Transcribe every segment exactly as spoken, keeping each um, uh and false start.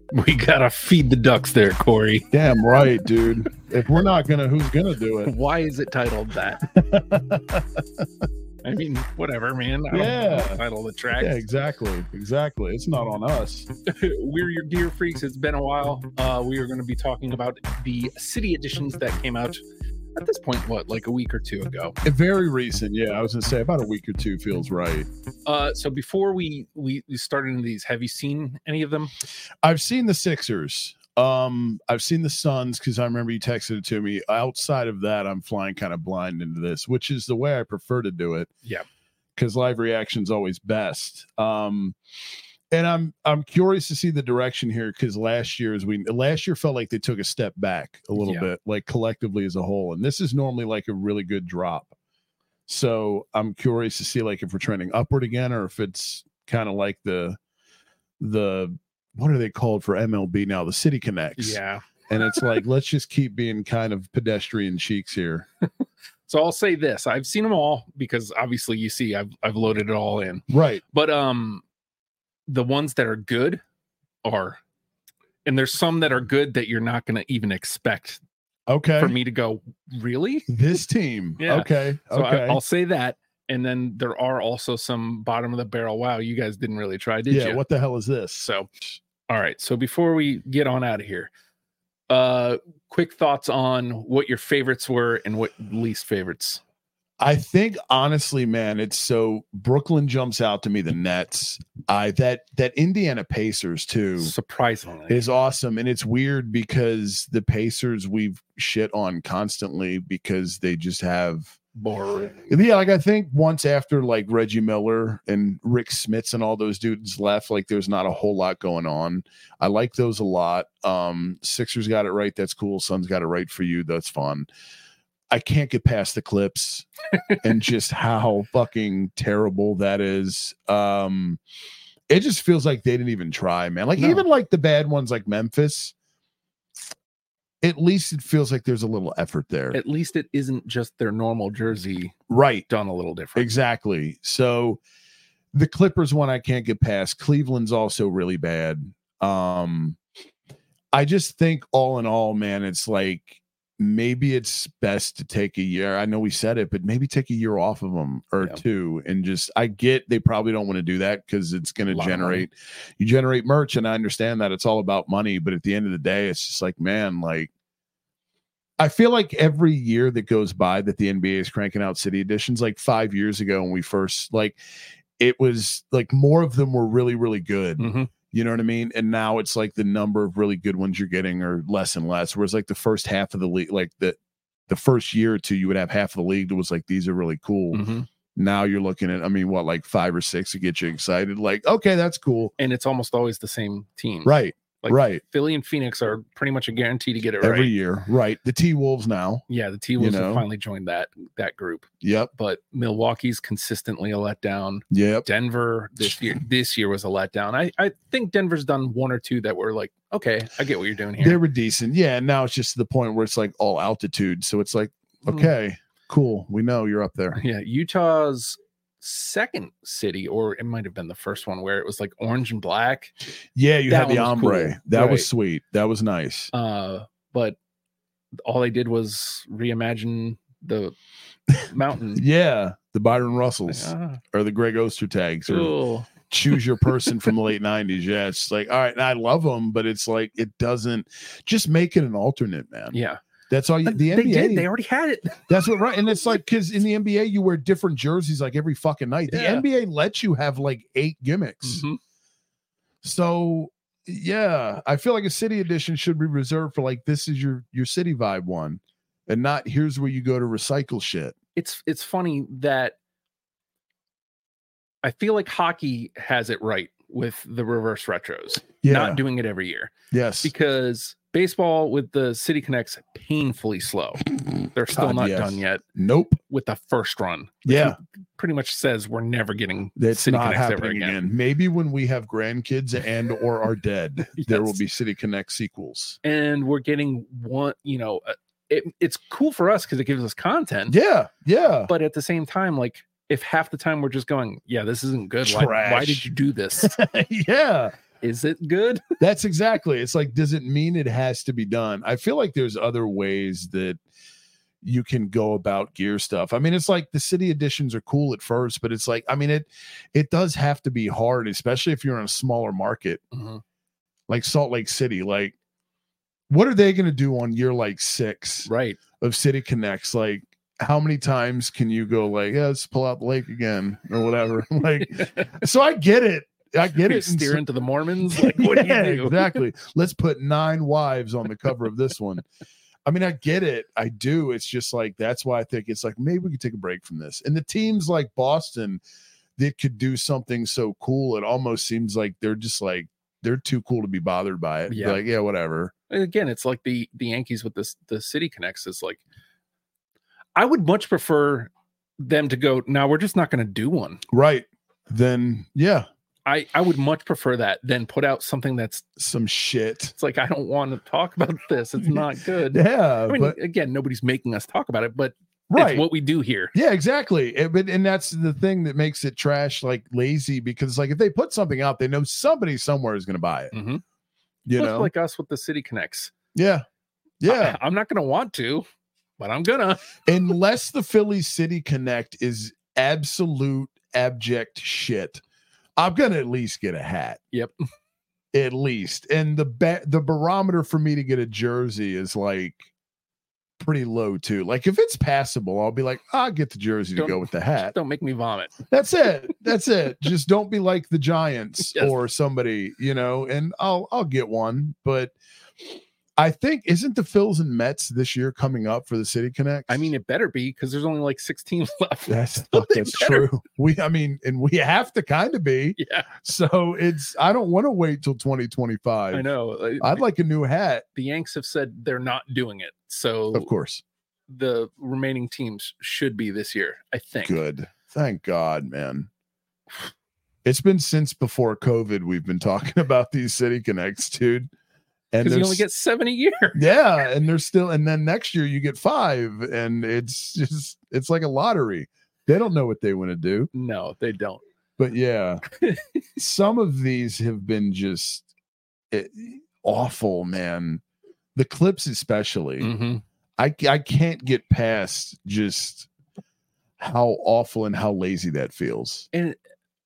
We gotta feed the ducks there, Corey. Damn right, dude. If we're not gonna, who's gonna do it? Why is it titled that? I mean, whatever, man. I Yeah. don't title the track. Yeah, exactly. Exactly. It's not on us. We're your gear freaks. It's been a while. Uh, we are going to be talking about the city editions that came out at this point, what, like a week or two ago? Very recent. Yeah, I was gonna say about a week or two feels right. Uh, so before we, we we start into these, have you seen any of them? I've seen the Sixers. Um, I've seen the Suns because I remember you texted it to me. Outside of that, I'm flying kind of blind into this, which is the way I prefer to do it. Yeah, because live reaction is always best. Um, and I'm I'm curious to see the direction here because last year as we last year felt like they took a step back a little Yeah. bit, like collectively as a whole. And this is normally like a really good drop. So I'm curious to see like if we're trending upward again or if it's kind of like the the what are they called for M L B now? The City Connects. yeah. And it's like let's just keep being kind of pedestrian cheeks here. So I'll say this: I've seen them all because obviously you see I've I've loaded it all in. Right. But um, the ones that are good are, and there's some that are good that you're not going to even expect Okay. for me to go, really? This team. Yeah. Okay. So Okay. I, I'll say that. And then there are also some bottom of the barrel. Wow, you guys didn't really try, did yeah. you? What the hell is this? So, all right. So before we get on out of here, uh, quick thoughts on what your favorites were and what least favorites. I think honestly, man, it's so Brooklyn jumps out to me. The Nets, I that that Indiana Pacers too Surprisingly, is awesome, and it's weird because the Pacers we've shit on constantly because they just have boring. yeah. Like I think once after like Reggie Miller and Rick Smits and all those dudes left, like there's not a whole lot going on. I like those a lot. Um, Sixers got it right. That's cool. Suns got it right for you. That's fun. I can't get past the Clips and just how fucking terrible that is. Um, it just feels like they didn't even try, man. Like No. even like the bad ones like Memphis, at least it feels like there's a little effort there. At least it isn't just their normal jersey Right. done a little different. Exactly. So the Clippers one I can't get past. Cleveland's also really bad. Um, I just think all in all, man, it's like maybe it's best to take a year. I know we said it, but maybe take a year off of them or Yeah. two and just I get they probably don't want to do that because it's going A to lot of generate you generate merch, and I understand that it's all about money, but at the end of the day, it's just like, man, like I feel like every year that goes by that the N B A is cranking out city editions, like five years ago when we first like it was like more of them were really, really good. Mhm. You know what I mean? And now it's like the number of really good ones you're getting are less and less. Whereas like the first half of the league, like the the first year or two, you would have half of the league that was like, these are really cool. Mhm. Now you're looking at, I mean, what, like five or six to get you excited? Like, okay, that's cool. And it's almost always the same team. Right. Like right. Philly and Phoenix are pretty much a guarantee to get it Every right. year. Right. The T Wolves now. Yeah, the T Wolves You know? have finally joined that that group. Yep. But Milwaukee's consistently a letdown. Yep. Denver this year this year was a letdown. I, I think Denver's done one or two that were like, okay, I get what you're doing here. They were decent. Yeah. And now it's just to the point where it's like all altitude. So it's like, Mm. okay, cool. We know you're up there. Yeah, Utah's second city, or it might have been the first one where it was like orange and black. Yeah. You That had the one was ombre. cool. That Right. was sweet. That was nice. Uh, but all they did was reimagine the mountain. Yeah. The Byron Russells Ah, or the Greg Ostertags or cool. choose your person from the late nineties. Yeah. It's like, all right. And I love them, but it's like, it doesn't just make it an alternate, man. Yeah, That's all you, the they N B A. did. They already had it. That's what, right. And it's like, because in the N B A, you wear different jerseys like every fucking night. The Yeah. N B A lets you have like eight gimmicks. Mhm. So, yeah, I feel like a city edition should be reserved for like, this is your, your city vibe one and not here's where you go to recycle shit. It's it's funny that I feel like hockey has it right with the reverse retros, Yeah. not doing it every year, Yes. because baseball with the City Connects painfully slow. They're still God, not yes. done yet Nope. with the first run. which Yeah. pretty much says we're never getting That's City not Connects ever happening again. again. Maybe when we have grandkids and or are dead, there will Yes. be City Connect sequels. And we're getting one, you know, uh, it, it's cool for us because it gives us content. Yeah. Yeah. But at the same time, like if half the time we're just going, yeah, this isn't good. Why, why Trash. did you do this? yeah. Is it good? That's exactly. It's like, does it mean it has to be done? I feel like there's other ways that you can go about gear stuff. I mean, it's like the city editions are cool at first, but it's like, I mean, it it does have to be hard, especially if you're in a smaller market Mm-hmm. like Salt Lake City. Like, what are they going to do on year like six Right. of City Connects? Like, how many times can you go like, yeah, let's pull out the lake again or whatever? Like, so I get it. I get You it. And steer so- into the Mormons. Like, what Yeah, do you do? exactly. Let's put nine wives on the cover of this one. I mean, I get it. I do. It's just like, that's why I think it's like, maybe we could take a break from this. And the teams like Boston that could do something so cool, it almost seems like they're just like, they're too cool to be bothered by it. Yeah. They're like, yeah, whatever. And again, it's like the the Yankees with this the City Connects. Is like, I would much prefer them to go. Now we're just not going to do one. Right. Then, yeah, I I would much prefer that than put out something that's some shit. it's like, I don't want to talk about this. It's not good. Yeah. I mean, but again, nobody's making us talk about it, but right. it's what we do here. Yeah, exactly. It- but and that's the thing that makes it trash, like lazy, because like if they put something out, they know somebody somewhere is going to buy it. Mm-hmm. You know, like us with the City Connects. yeah, yeah. I, I'm not going to want to, but I'm gonna. Unless the Philly City Connect is absolute abject shit, I'm gonna at least get a hat. Yep. At least, and the ba- the barometer for me to get a jersey is like pretty low too. Like if it's passable, I'll be like, I'll get the jersey to Don't- go with the hat. Don't make me vomit. That's it. That's it. Just don't be like the Giants Yes. or somebody, you know, and I'll I'll get one. But I think isn't the Phils and Mets this year coming up for the City Connect? I mean, it better be because there's only like six teams left. that's They that's better. true. We I mean, and we have to kind of be. Yeah, So it's I don't want to wait till twenty twenty-five. I know. Uh, I'd like a new hat, the Yanks have said they're not doing it, so of course. the remaining teams should be this year. I think. Good. Thank God, man. It's been since before COVID we've been talking about these City Connects, dude. And Because you there's- only get seven a year. yeah, and they're still, and then next year you get five, and it's just it's like a lottery. They don't know what they want to do, No, they don't. but yeah, some of these have been just eh, awful, man. The clips, especially, Mhm. I I can't get past just how awful and how lazy that feels. And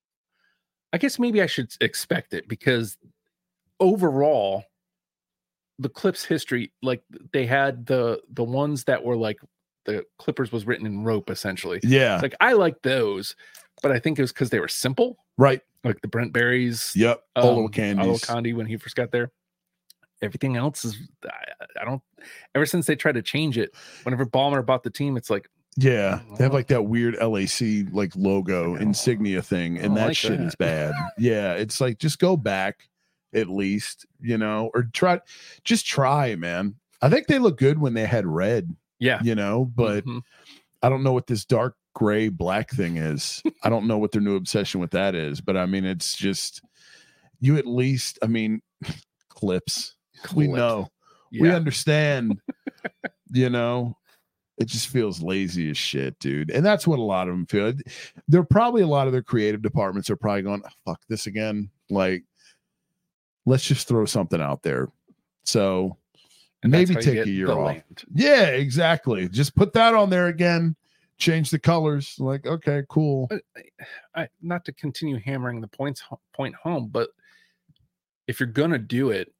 I guess maybe I should expect it because overall, the Clips history, like they had the the ones that were like the Clippers was written in rope essentially. Yeah, Like I like those, but I think it was because they were simple, right. like the Brent Berries, Yep. um, Olo candies. Olo Candy when he first got there. Everything else is I, I don't. Ever since they tried to change it, whenever Ballmer bought the team, it's like Yeah, they have like that weird L A C like logo insignia thing, and I that like shit that. is bad. Yeah, it's like just go back at least, you know, or try, just try, man. I think they look good when they had red, yeah. you know, but Mhm. I don't know what this dark gray black thing is. I don't know what their new obsession with that is, but I mean, it's just you at least. I mean, clips. We Clips. know, we Yeah. understand. You know. It just feels lazy as shit, dude. And that's what a lot of them feel. They're probably a lot of their creative departments are probably going, oh, fuck this again. Like, let's just throw something out there. So And that's maybe how you take get a year the off. land. Yeah, exactly. Just put that on there again. Change the colors. Like, okay, cool. But I, not to continue hammering the points ho- point home, but if you're gonna do it,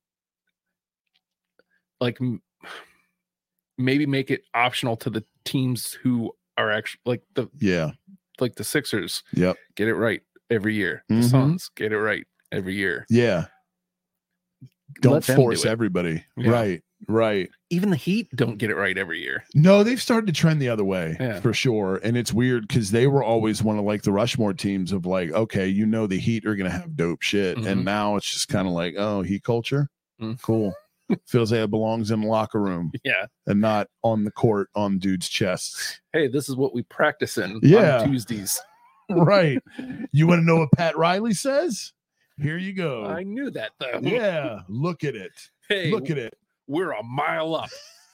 like m- maybe make it optional to the teams who are actually like the Yeah. like the Sixers Yep. get it right every year. The Mhm. Suns get it right every year. Yeah. Don't Let them do force it. everybody. Yeah. Right. Right. Even the Heat don't get it right every year. No, they've started to trend the other way Yeah. for sure. And it's weird because they were always one of like the Rushmore teams of like, okay, you know, the Heat are going to have dope shit. Mhm. And now it's just kind of like, oh, Heat culture. Mm. Cool. Feels like it belongs in the locker room Yeah. and not on the court on dudes' chests. Hey, this is what we practice in Yeah. on Tuesdays. Right. You want to know what Pat Riley says? Here you go. I knew that though. Yeah. Look at it. Hey, Look at it. we're a mile up.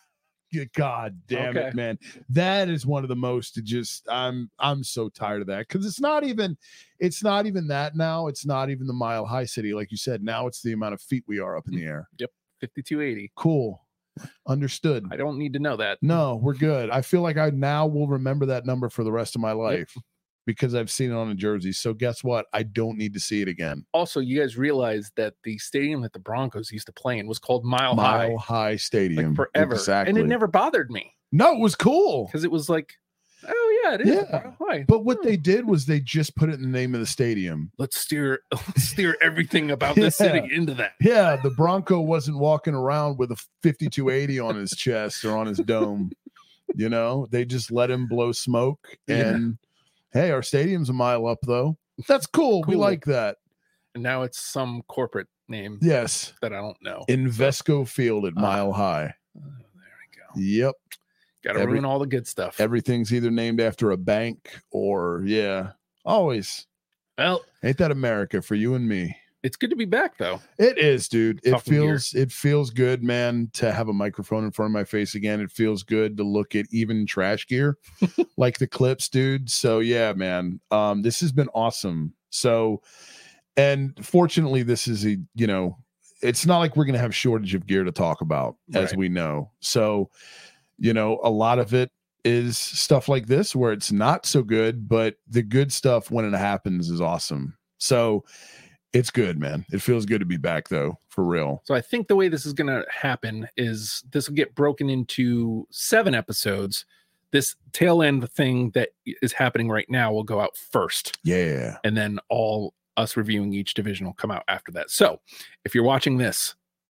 God damn Okay. it, man. That is one of the most just I'm I'm so tired of that because it's not even it's not even that now. It's not even the Mile High City, like you said. Now it's the amount of feet we are up in the air. Yep. fifty-two eighty. Cool. Understood. I don't need to know that. No, we're good. I feel like I now will remember that number for the rest of my life yep. because I've seen it on a jersey. So guess what? I don't need to see it again. Also, you guys realize that the stadium that the Broncos used to play in was called Mile, Mile High. High Stadium. Like forever. Exactly. And it never bothered me. No, it was cool. Because it was like, oh yeah, it is. Yeah. Mile High. But what they did was they just put it in the name of the stadium. Let's steer let's steer everything about this yeah. city into that. Yeah, the Bronco wasn't walking around with a fifty-two eighty on his chest or on his dome. You know, they just let him blow smoke. And yeah. hey, our stadium's a mile up though. That's cool. cool. We like that. And now it's some corporate name. Yes. That I don't know. Invesco Field at Mile uh, High. Oh, there we go. Yep. Got to ruin all the good stuff. Everything's either named after a bank or, yeah, always. Well, ain't that America for you and me? It's good to be back, though. It is, dude. It Talking feels gear. it feels good, man, to have a microphone in front of my face again. It feels good to look at even trash gear like the clips, dude. So, yeah, man, um, this has been awesome. So, and fortunately, this is a, you know, it's not like we're going to have shortage of gear to talk about, as right. we know. So, you know, a lot of it is stuff like this where it's not so good, but the good stuff when it happens is awesome. So it's good, man. It feels good to be back, though, for real. So I think the way this is going to happen is this will get broken into seven episodes. This tail end thing that is happening right now will go out first. Yeah. And then all us reviewing each division will come out after that. So if you're watching this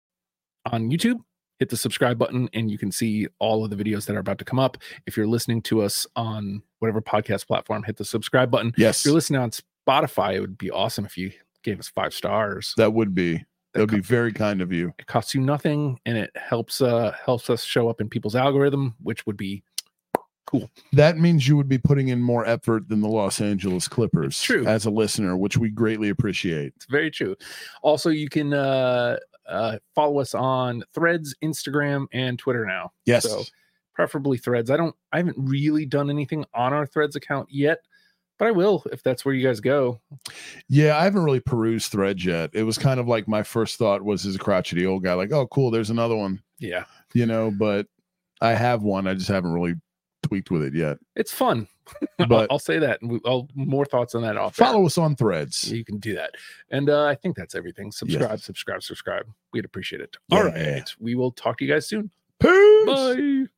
on YouTube, hit the subscribe button and you can see all of the videos that are about to come up. If you're listening to us on whatever podcast platform, hit the subscribe button. Yes. If you're listening on Spotify, it would be awesome if you gave us five stars. That would be. That would be very kind of you. It costs you nothing and it helps uh helps us show up in people's algorithm, which would be cool. That means you would be putting in more effort than the Los Angeles Clippers. True. As a listener, which we greatly appreciate. It's very true. Also, you can uh Uh, follow us on Threads, Instagram, and Twitter now. Yes. So preferably Threads. I don't, I haven't really done anything on our Threads account yet, but I will if that's where you guys go. Yeah, I haven't really perused Threads yet. It was kind of like my first thought was as a crotchety old guy, like, oh, cool, there's another one. Yeah. You know, but I have one. I just haven't really tweaked with it yet. It's fun. But I'll, I'll say that. And I'll more thoughts on that off. Follow there. us on Threads. You can do that. And uh, I think that's everything. Subscribe, yes. subscribe, subscribe. We'd appreciate it. All yeah. right. We will talk to you guys soon. Peace. Bye.